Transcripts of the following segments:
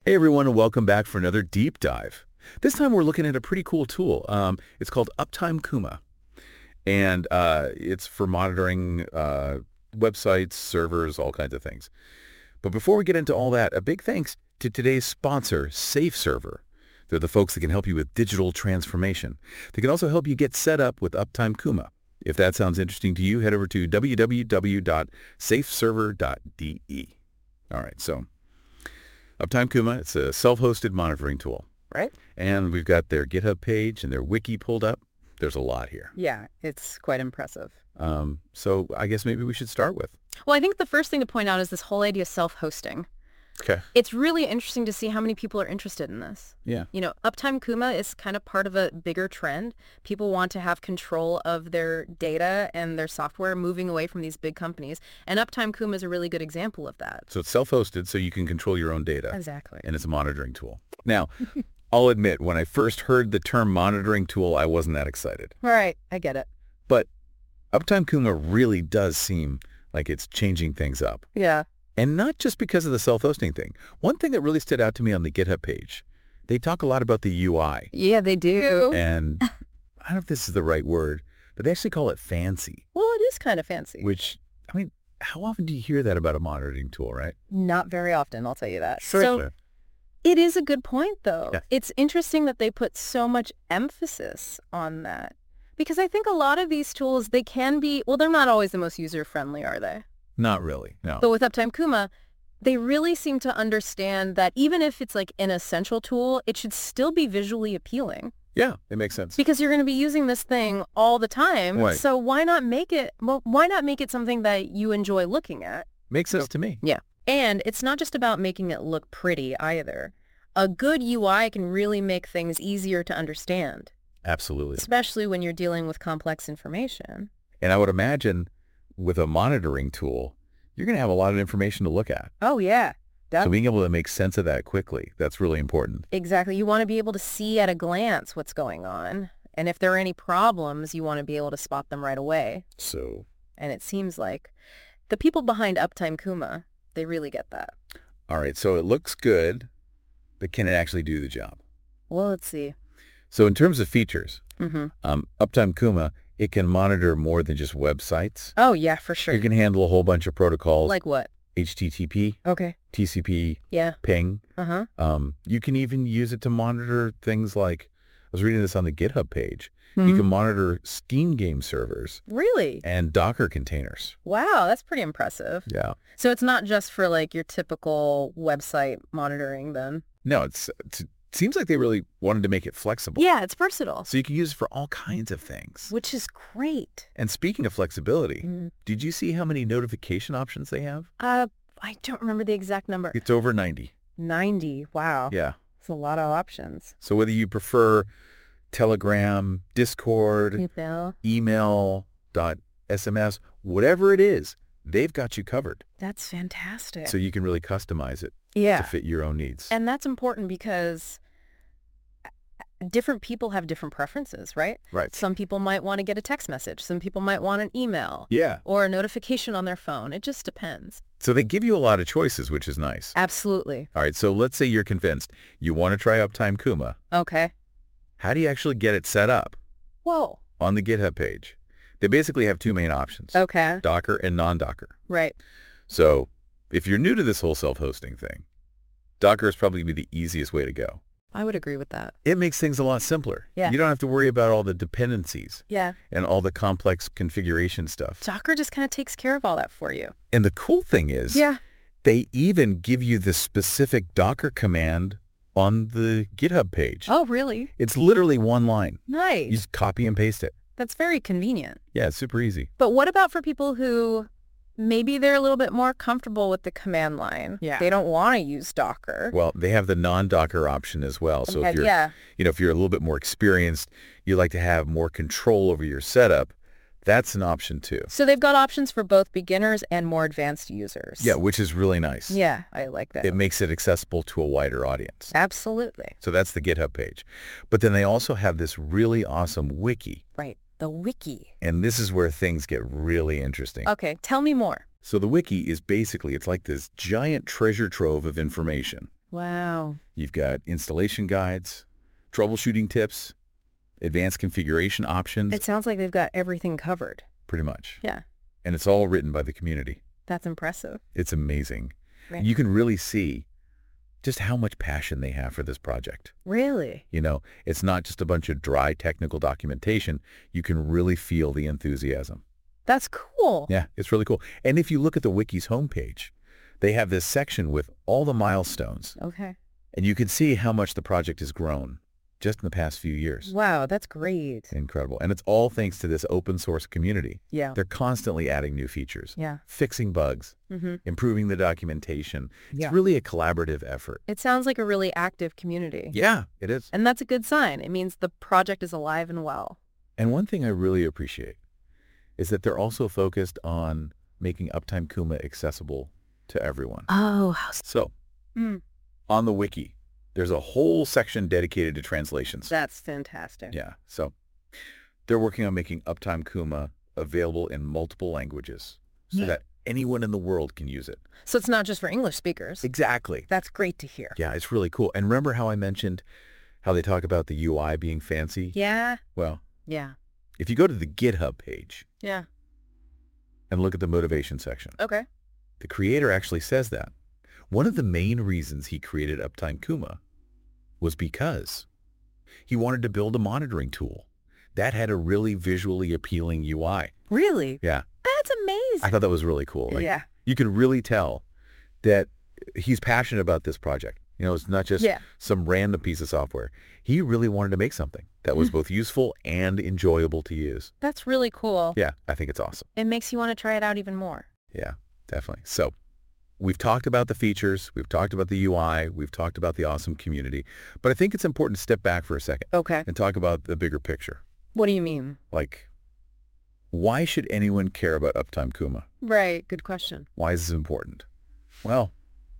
Hey everyone, and welcome back for another deep dive. This time we're looking at a pretty cool tool. It's called Uptime Kuma, and it's for monitoring websites, servers, all kinds of things. But before we get into all that, a big thanks to today's sponsor, SafeServer. They're the folks that can help you with digital transformation. They can also help you get set up with Uptime Kuma. If that sounds interesting to you, head over to www.safeserver.de. All right, so Uptime Kuma, it's a self-hosted monitoring tool. Right? And we've got their GitHub page and their wiki pulled up. There's a lot here. Yeah, it's quite impressive. So I guess maybe we should start with. Well, I think the first thing to point out is this whole idea of self-hosting. Okay. It's really interesting to see how many people are interested in this. Yeah. You know, Uptime Kuma is kind of part of a bigger trend. People want to have control of their data and their software moving away from these big companies. And Uptime Kuma is a really good example of that. So it's self-hosted, so you can control your own data. Exactly. And it's a monitoring tool. Now, I'll admit, when I first heard the term monitoring tool, I wasn't that excited. All right, I get it. But Uptime Kuma really does seem like it's changing things up. Yeah. And not just because of the self-hosting thing. One thing that really stood out to me on the GitHub page, they talk a lot about the UI. Yeah, they do. And I don't know if this is the right word, but they actually call it fancy. Well, it is kind of fancy. Which, I mean, how often do you hear that about a monitoring tool, right? Not very often, I'll tell you that. Sure. So it is a good point, though. Yeah. It's interesting that they put so much emphasis on that. Because I think a lot of these tools, they can be, well, they're not always the most user-friendly, are they? Not really, no. But with Uptime Kuma, they really seem to understand that even if it's like an essential tool, it should still be visually appealing. Yeah, it makes sense. Because you're going to be using this thing all the time. Right. So why not make it, well, why not make it something that you enjoy looking at? Makes sense to me. Yeah. And it's not just about making it look pretty either. A good UI can really make things easier to understand. Absolutely. Especially when you're dealing with complex information. And I would imagine with a monitoring tool, you're going to have a lot of information to look at. Oh, yeah. So being able to make sense of that quickly, that's really important. Exactly. You want to be able to see at a glance what's going on. And if there are any problems, you want to be able to spot them right away. So. And it seems like the people behind Uptime Kuma, they really get that. All right. So it looks good, but can it actually do the job? Well, let's see. So in terms of features, Mm-hmm. Uptime Kuma, it can monitor more than just websites. Oh, yeah, for sure. You can handle a whole bunch of protocols. Like what? HTTP, Okay. TCP, Yeah. ping. Uh-huh. You can even use it to monitor things like, I was reading this on the GitHub page, you Mhm. can monitor Steam game servers Really? and Docker containers. Wow, that's pretty impressive. Yeah. So it's not just for like your typical website monitoring then? No, it seems like they really wanted to make it flexible. Yeah, it's versatile. So you can use it for all kinds of things. Which is great. And speaking of flexibility, Mm. did you see how many notification options they have? I don't remember the exact number. It's over 90. 90. Wow. Yeah. It's a lot of options. So whether you prefer Telegram, Discord, Email. SMS, whatever it is, they've got you covered. That's fantastic. So you can really customize it yeah. to fit your own needs. And that's important because different people have different preferences, right? Right. Some people might want to get a text message. Some people might want an email. Yeah. Or a notification on their phone. It just depends. So they give you a lot of choices, which is nice. Absolutely. All right. So let's say you're convinced you want to try Uptime Kuma. Okay. How do you actually get it set up? Whoa. On the GitHub page, they basically have two main options, Okay. Docker and non-Docker. Right. So if you're new to this whole self-hosting thing, Docker is probably the easiest way to go. I would agree with that. It makes things a lot simpler. Yeah. You don't have to worry about all the dependencies Yeah. and all the complex configuration stuff. Docker just kind of takes care of all that for you. And the cool thing is they even give you the specific Docker command on the GitHub page. Oh, really? It's literally one line. You Nice. just copy and paste it. That's very convenient. Yeah, it's super easy. But what about for people who maybe they're a little bit more comfortable with the command line? Yeah. They don't want to use Docker. Well, they have the non-Docker option as well. So if you're, yeah. if you're a little bit more experienced, you like to have more control over your setup, that's an option too. So they've got options for both beginners and more advanced users. Yeah, which is really nice. Yeah, I like that. It makes it accessible to a wider audience. Absolutely. So that's the GitHub page. But then they also have this really awesome wiki. Right. The wiki. And this is where things get really interesting. Okay, tell me more. So the wiki is basically, it's like this giant treasure trove of information. Wow. You've got installation guides, troubleshooting tips, advanced configuration options, It sounds like they've got everything covered. pretty much. Yeah, And it's all written by the community. that's impressive. It's amazing. Right. You can really see just how much passion they have for this project. Really? You know, it's not just a bunch of dry technical documentation. You can really feel the enthusiasm. That's cool. Yeah, it's really cool. And if you look at the Wiki's homepage, they have this section with all the milestones. Okay. And you can see how much the project has grown just in the past few years. Wow, that's great. Incredible. And it's all thanks to this open source community. Yeah. They're constantly adding new features, Yeah. fixing bugs, Mm-hmm. improving the documentation. Yeah. It's really a collaborative effort. It sounds like a really active community. Yeah, it is. And that's a good sign. It means the project is alive and well. And one thing I really appreciate is that they're also focused on making Uptime Kuma accessible to everyone. Oh, how... So, Mm, on the wiki, there's a whole section dedicated to translations. that's fantastic. Yeah, so they're working on making Uptime Kuma available in multiple languages so Yeah. that anyone in the world can use it. So it's not just for English speakers. Exactly. That's great to hear. Yeah, it's really cool. And remember how I mentioned how they talk about the UI being fancy? Yeah. Well, Yeah. if you go to the GitHub page Yeah. and look at the motivation section, Okay. the creator actually says that one of the main reasons he created Uptime Kuma was because he wanted to build a monitoring tool that had a really visually appealing UI. Really? Yeah, That's amazing. I thought that was really cool. Like, yeah. you can really tell that he's passionate about this project. You know, it's not just Yeah. some random piece of software. He really wanted to make something that was both useful and enjoyable to use. That's really cool. Yeah, I think it's awesome. It makes you want to try it out even more. Yeah, definitely. So we've talked about the features, we've talked about the UI, we've talked about the awesome community, but I think it's important to step back for a second Okay. and talk about the bigger picture. What do you mean? Like, why should anyone care about Uptime Kuma? Right. Good question. Why is this important? Well,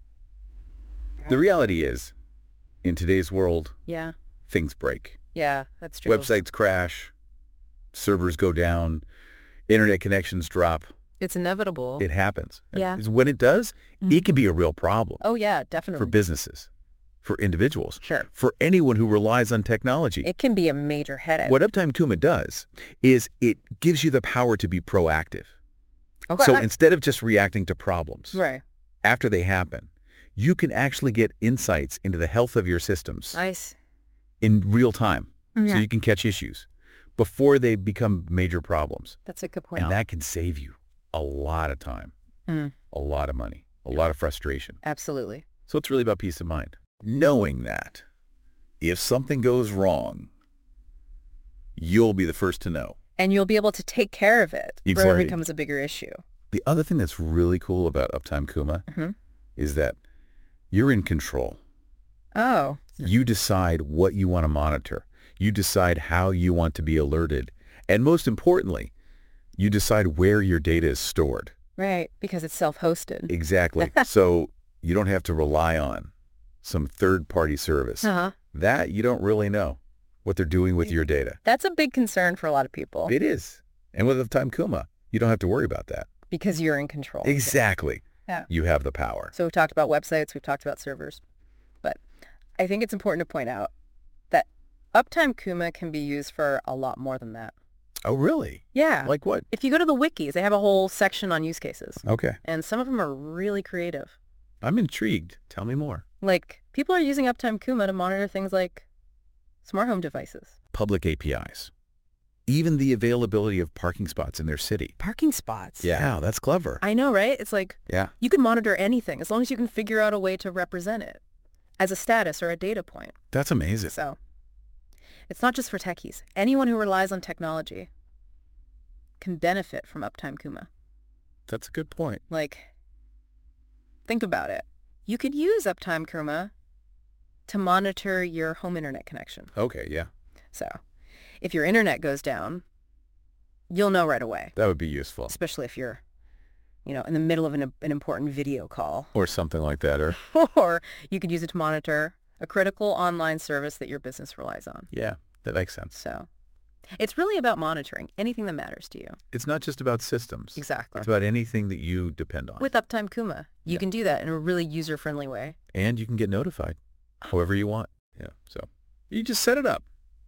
the reality is, in today's world, Yeah. things break. Yeah, that's true. Websites crash, servers go down, internet connections drop. It's inevitable. It happens. Yeah. When it does, it can be a real problem Oh, yeah, for definitely. businesses, for individuals, Sure. for anyone who relies on technology. It can be a major headache. What Uptime Kuma does is it gives you the power to be proactive. Okay. So instead of just reacting to problems Right. after they happen, you can actually get insights into the health of your systems Nice. in real time. So Yeah. you can catch issues before they become major problems. That's a good point. And that can save you a lot of time, Mm, a lot of money, a lot of frustration. absolutely. So it's really about peace of mind. Knowing that if something goes wrong, you'll be the first to know. And you'll be able to take care of it before Exactly. it becomes a bigger issue. The other thing that's really cool about Uptime Kuma Mhm. is that you're in control. Oh, You decide what you want to monitor. You decide how you want to be alerted. And most importantly, you decide where your data is stored. right. Because it's self-hosted. Exactly. So you don't have to rely on some third-party service. Uh-huh. That you don't really know what they're doing with your data. That's a big concern for a lot of people It is. And with Uptime Kuma, you don't have to worry about that. because you're in control. Exactly. Yeah. You have the power. So we've talked about websites, we've talked about servers, but I think it's important to point out that Uptime Kuma can be used for a lot more than that. Oh, really? Yeah. Like what? If you go to the wikis, they have a whole section on use cases, Okay. and some of them are really creative. I'm intrigued. Tell me more. Like, people are using Uptime Kuma to monitor things like smart home devices. Public APIs. Even the availability of parking spots in their city. Parking spots. Yeah, that's clever. I know, right? It's like Yeah. you can monitor anything as long as you can figure out a way to represent it as a status or a data point. That's amazing. So it's not just for techies. Anyone who relies on technology can benefit from Uptime Kuma. That's a good point. Like, think about it. You could use Uptime Kuma to monitor your home internet connection. Okay, yeah. So if your internet goes down, you'll know right away, That would be useful. especially if you're, in the middle of an important video call. Or something like that. Or Or you could use it to monitor a critical online service that your business relies on. yeah, that makes sense. So It's really about monitoring anything that matters to you. It's not just about systems. Exactly. It's about anything that you depend on. With Uptime Kuma, you Yeah. can do that in a really user-friendly way. And you can get notified however you want. Yeah. So you just set it up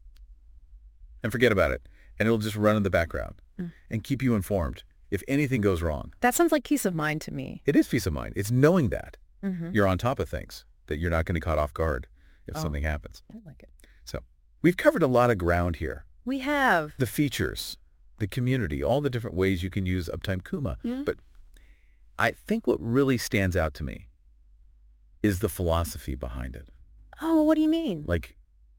and forget about it. And it'll just run in the background and keep you informed if anything goes wrong. That sounds like peace of mind to me. It is peace of mind. It's knowing that Mm-hmm. you're on top of things, that you're not going to be caught off guard if something happens. I like it. So we've covered a lot of ground here. We have. The features, the community, all the different ways you can use Uptime Kuma. Yeah. But I think what really stands out to me is the philosophy behind it. Oh, what do you mean? Like,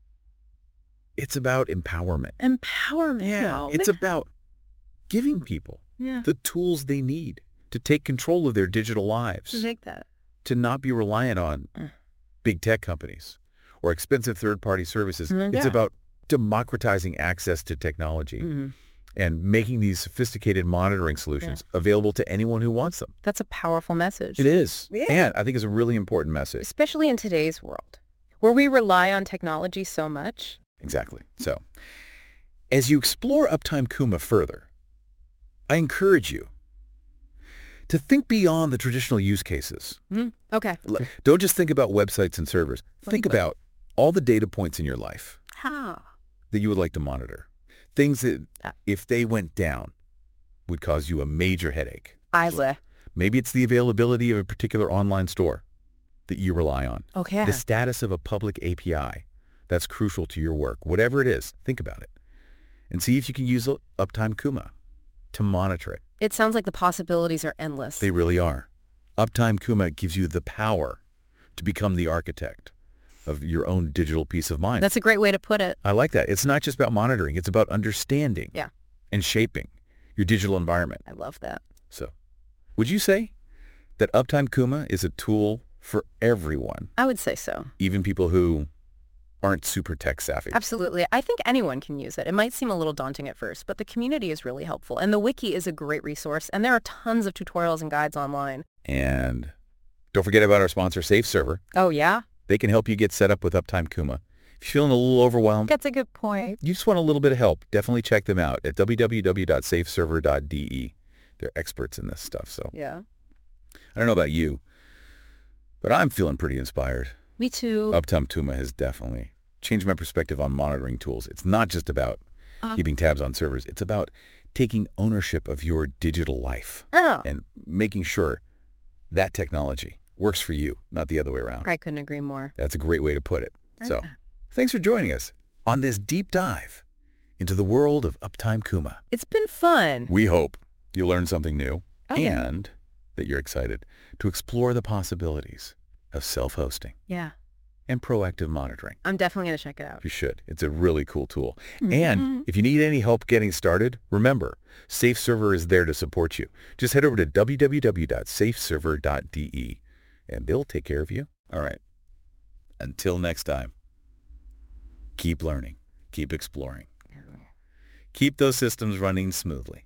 it's about empowerment. Empowerment. It's about giving people yeah. the tools they need to take control of their digital lives, Like that. to not be reliant on big tech companies or expensive third-party services. It's Yeah. about democratizing access to technology Mm-hmm. and making these sophisticated monitoring solutions available to anyone who wants them. That's a powerful message. It is. Yeah. And I think it's a really important message. Especially in today's world, where we rely on technology so much. Exactly. So, as you explore Uptime Kuma further, I encourage you to think beyond the traditional use cases. Okay. Don't just think about websites and servers. Think about all the data points in your life How? that you would like to monitor. Things that, if they went down, would cause you a major headache. Maybe it's the availability of a particular online store that you rely on. Okay. The status of a public API that's crucial to your work. Whatever it is, think about it. And see if you can use Uptime Kuma to monitor it. It sounds like the possibilities are endless. They really are. Uptime Kuma gives you the power to become the architect of your own digital peace of mind. That's a great way to put it. I like that. It's not just about monitoring. It's about understanding and shaping your digital environment. I love that. So, would you say that Uptime Kuma is a tool for everyone, I would say so. even people who aren't super tech savvy? Absolutely. I think anyone can use it. It might seem a little daunting at first, but the community is really helpful. And the wiki is a great resource. And there are tons of tutorials and guides online. And don't forget about our sponsor, SafeServer. Oh, yeah? They can help you get set up with Uptime Kuma. If you're feeling a little overwhelmed, That's a good point. you just want a little bit of help, definitely check them out at www.safeserver.de. They're experts in this stuff. So Yeah. I don't know about you, but I'm feeling pretty inspired. Me too. Uptime Kuma has definitely changed my perspective on monitoring tools. It's not just about keeping tabs on servers. It's about taking ownership of your digital life and making sure that technology works for you, not the other way around. I couldn't agree more. That's a great way to put it. So thanks for joining us on this deep dive into the world of Uptime Kuma. It's been fun. We hope you learned something new yeah. and that you're excited to explore the possibilities of self-hosting Yeah. and proactive monitoring. I'm definitely going to check it out. You should. It's a really cool tool. And if you need any help getting started, remember, SafeServer is there to support you. Just head over to www.safeserver.de and they'll take care of you. All right. Until next time, keep learning, keep exploring, keep those systems running smoothly.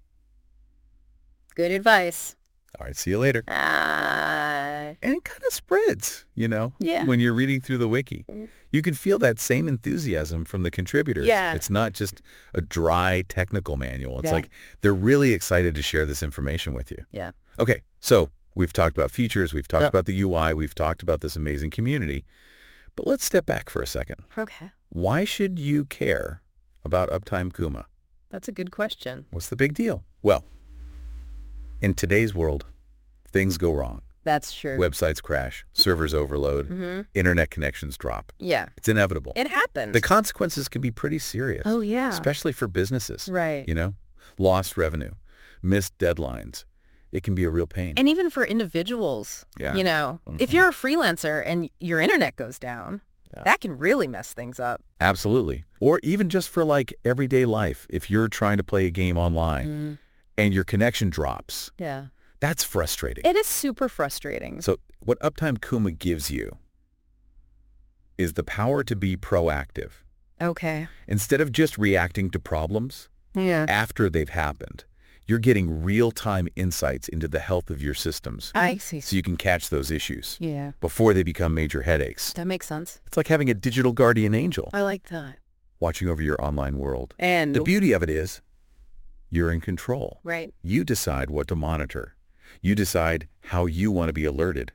Good advice. All right. See you later. And it kind of spreads, Yeah. when you're reading through the wiki. You can feel that same enthusiasm from the contributors. Yeah. It's not just a dry technical manual. It's Yeah. like they're really excited to share this information with you. Yeah. Okay, so we've talked about features, we've talked about the UI, we've talked about this amazing community. But let's step back for a second. Okay. Why should you care about Uptime Kuma? That's a good question. What's the big deal? Well, in today's world, things go wrong. That's true. Websites crash, servers overload, internet connections drop. Yeah. It's inevitable. It happens. The consequences can be pretty serious. Oh, yeah. Especially for businesses. Right. Lost revenue, missed deadlines. It can be a real pain. And even for individuals, Yeah. if you're a freelancer and your internet goes down, that can really mess things up. Absolutely. Or even just for like everyday life, if you're trying to play a game online and your connection drops, Yeah. that's frustrating. It is super frustrating. So what Uptime Kuma gives you is the power to be proactive. Okay. Instead of just reacting to problems Yeah. after they've happened, you're getting real-time insights into the health of your systems I see. so you can catch those issues Yeah. before they become major headaches. That makes sense. It's like having a digital guardian angel. I like that. watching over your online world. And The beauty of it is you're in control. right. You decide what to monitor. You decide how you want to be alerted.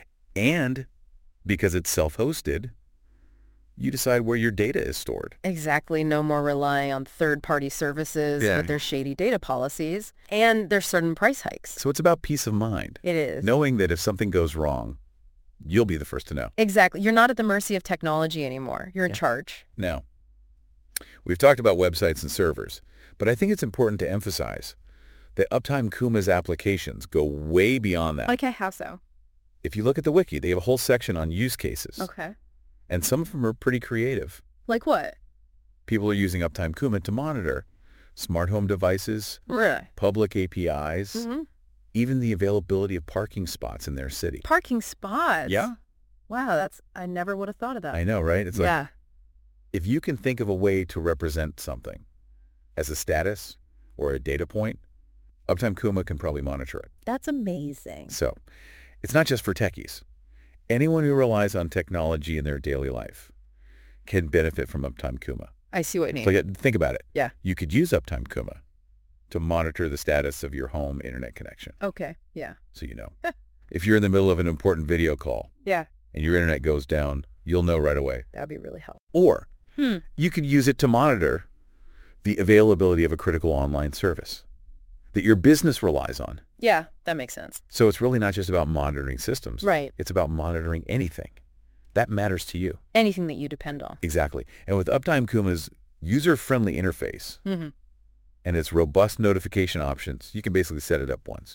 And because it's self-hosted, you decide where your data is stored. Exactly. No more relying on third-party services Yeah. with their shady data policies. And there's certain price hikes. So it's about peace of mind, It is. knowing that if something goes wrong, you'll be the first to know. Exactly. You're not at the mercy of technology anymore. You're in charge. Now, we've talked about websites and servers, but I think it's important to emphasize that Uptime Kuma's applications go way beyond that. Okay, how so? If you look at the wiki, they have a whole section on use cases, Okay. and some of them are pretty creative. Like what? People are using Uptime Kuma to monitor smart home devices, Really? public APIs, Mm-hmm. even the availability of parking spots in their city. Parking spots. Yeah, Wow, I never would have thought of that. I know, right? It's like, Yeah. if you can think of a way to represent something as a status or a data point, Uptime Kuma can probably monitor it. That's amazing. So it's not just for techies. Anyone who relies on technology in their daily life can benefit from Uptime Kuma. I see what you mean. So think about it. Yeah. You could use Uptime Kuma to monitor the status of your home internet connection, Okay. Yeah. so you know. If you're in the middle of an important video call Yeah. and your internet goes down, you'll know right away. That'd be really helpful. Or you could use it to monitor the availability of a critical online service that your business relies on. Yeah, that makes sense. So it's really not just about monitoring systems. Right. It's about monitoring anything that matters to you. Anything that you depend on. Exactly. And with Uptime Kuma's user-friendly interface Mm-hmm. and its robust notification options, you can basically set it up once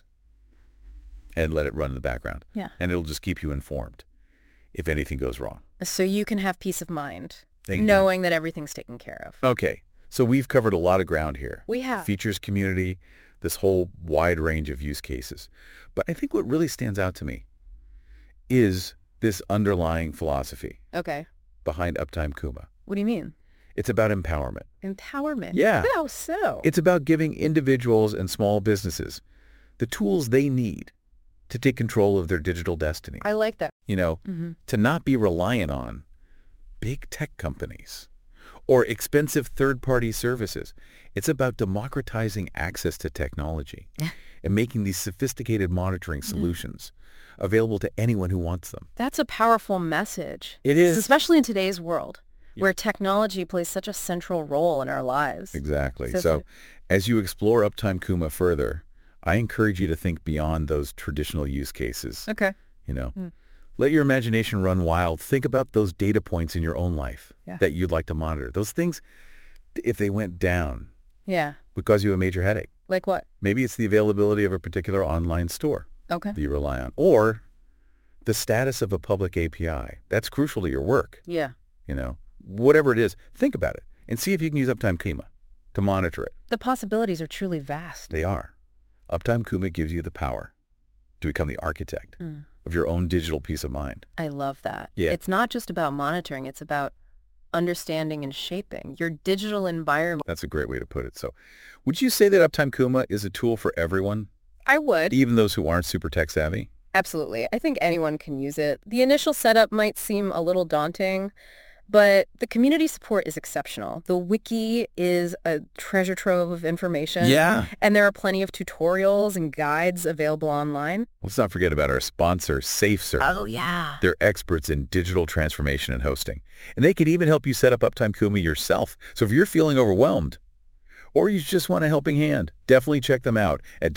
and let it run in the background. Yeah. And it'll just keep you informed if anything goes wrong. So you can have peace of mind, Thank you. knowing that everything's taken care of. Okay. So we've covered a lot of ground here. We have. Features, community, this whole wide range of use cases. But I think what really stands out to me is this underlying philosophy Okay. behind Uptime Kuma. What do you mean? It's about empowerment. Empowerment. Yeah. How so? It's about giving individuals and small businesses the tools they need to take control of their digital destiny. I like that. You know, Mm-hmm. to not be reliant on big tech companies or expensive third-party services. It's about democratizing access to technology and making these sophisticated monitoring solutions available to anyone who wants them. That's a powerful message. It is. Especially in today's world, Yeah. where technology plays such a central role in our lives. Exactly. So- So as you explore Uptime Kuma further, I encourage you to think beyond those traditional use cases. Okay. You know, Mm. let your imagination run wild. Think about those data points in your own life Yeah. that you'd like to monitor. Those things, if they went down, Yeah. would cause you a major headache. Like what? Maybe it's the availability of a particular online store Okay. that you rely on, or the status of a public API. That's crucial to your work. Yeah. You know, whatever it is, think about it and see if you can use Uptime Kuma to monitor it. The possibilities are truly vast. They are. Uptime Kuma gives you the power to become the architect Mm. of your own digital peace of mind. I love that. Yeah. It's not just about monitoring. It's about understanding and shaping your digital environment. That's a great way to put it. So would you say that Uptime Kuma is a tool for everyone, I would. even those who aren't super tech savvy? Absolutely. I think anyone can use it. The initial setup might seem a little daunting, but the community support is exceptional. The wiki is a treasure trove of information. Yeah. And there are plenty of tutorials and guides available online. Let's not forget about our sponsor, SafeServe. Oh, yeah. They're experts in digital transformation and hosting, and they can even help you set up Uptime Kuma yourself. So if you're feeling overwhelmed or you just want a helping hand, definitely check them out at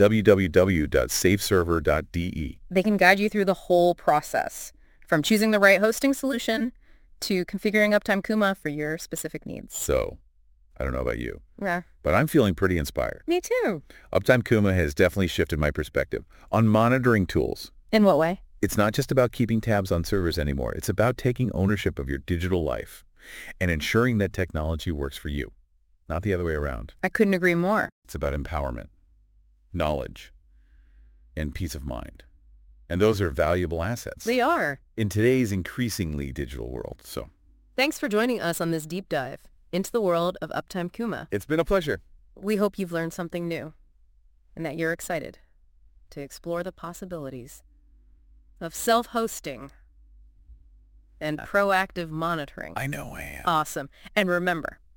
www.safeserver.de. They can guide you through the whole process, from choosing the right hosting solution to configuring Uptime Kuma for your specific needs. So I don't know about you, Yeah, but I'm feeling pretty inspired. me too. Uptime Kuma has definitely shifted my perspective on monitoring tools. In what way? It's not just about keeping tabs on servers anymore. It's about taking ownership of your digital life and ensuring that technology works for you, not the other way around. I couldn't agree more. It's about empowerment, knowledge, and peace of mind. And those are valuable assets They are. in today's increasingly digital world. So Thanks for joining us on this deep dive into the world of Uptime Kuma. it's been a pleasure. We hope you've learned something new and that you're excited to explore the possibilities of self-hosting and proactive monitoring. I know I am. Awesome. And remember,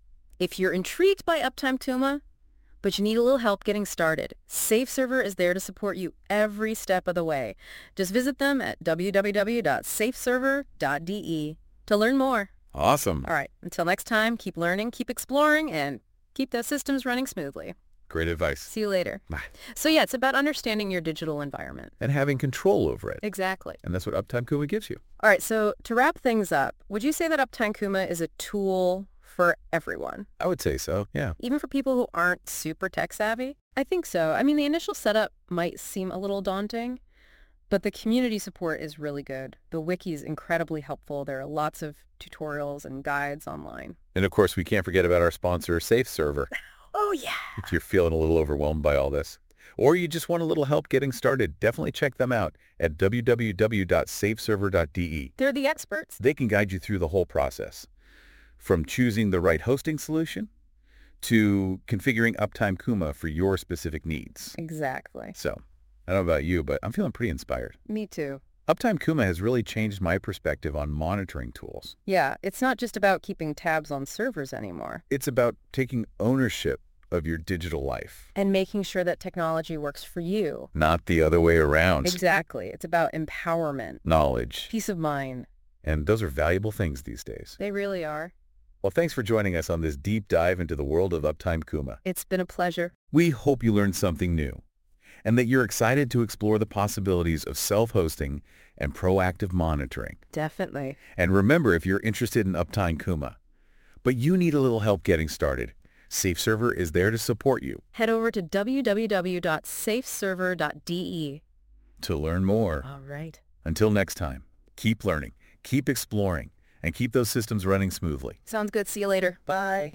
If you're intrigued by Uptime Kuma, but you need a little help getting started, SafeServer is there to support you every step of the way. Just visit them at www.safeserver.de to learn more. Awesome. All right, until next time, keep learning, keep exploring, and keep those systems running smoothly. Great advice. See you later. Bye. So yeah, it's about understanding your digital environment. And having control over it. Exactly. And that's what Uptime Kuma gives you. All right, so to wrap things up, would you say that Uptime Kuma is a tool for everyone, I would say so, yeah. even for people who aren't super tech savvy? I think so. I mean, the initial setup might seem a little daunting, but the community support is really good. The wiki is incredibly helpful. There are lots of tutorials and guides online. And of course, we can't forget about our sponsor, SafeServer. Oh, yeah. If you're feeling a little overwhelmed by all this, or you just want a little help getting started, definitely check them out at www.safeserver.de. They're the experts. They can guide you through the whole process, from choosing the right hosting solution to configuring Uptime Kuma for your specific needs. Exactly. So, I don't know about you, but I'm feeling pretty inspired. Me too. Uptime Kuma has really changed my perspective on monitoring tools. Yeah, it's not just about keeping tabs on servers anymore. It's about taking ownership of your digital life, And making sure that technology works for you. not the other way around. Exactly. It's about empowerment, Knowledge. peace of mind. And those are valuable things these days. They really are. Well, thanks for joining us on this deep dive into the world of Uptime Kuma. It's been a pleasure. We hope you learned something new and that you're excited to explore the possibilities of self-hosting and proactive monitoring. Definitely. And remember, if you're interested in Uptime Kuma, but you need a little help getting started, SafeServer is there to support you. Head over to www.safeserver.de. To learn more. All right. Until next time, keep learning, keep exploring, and keep those systems running smoothly. Sounds good. See you later. Bye.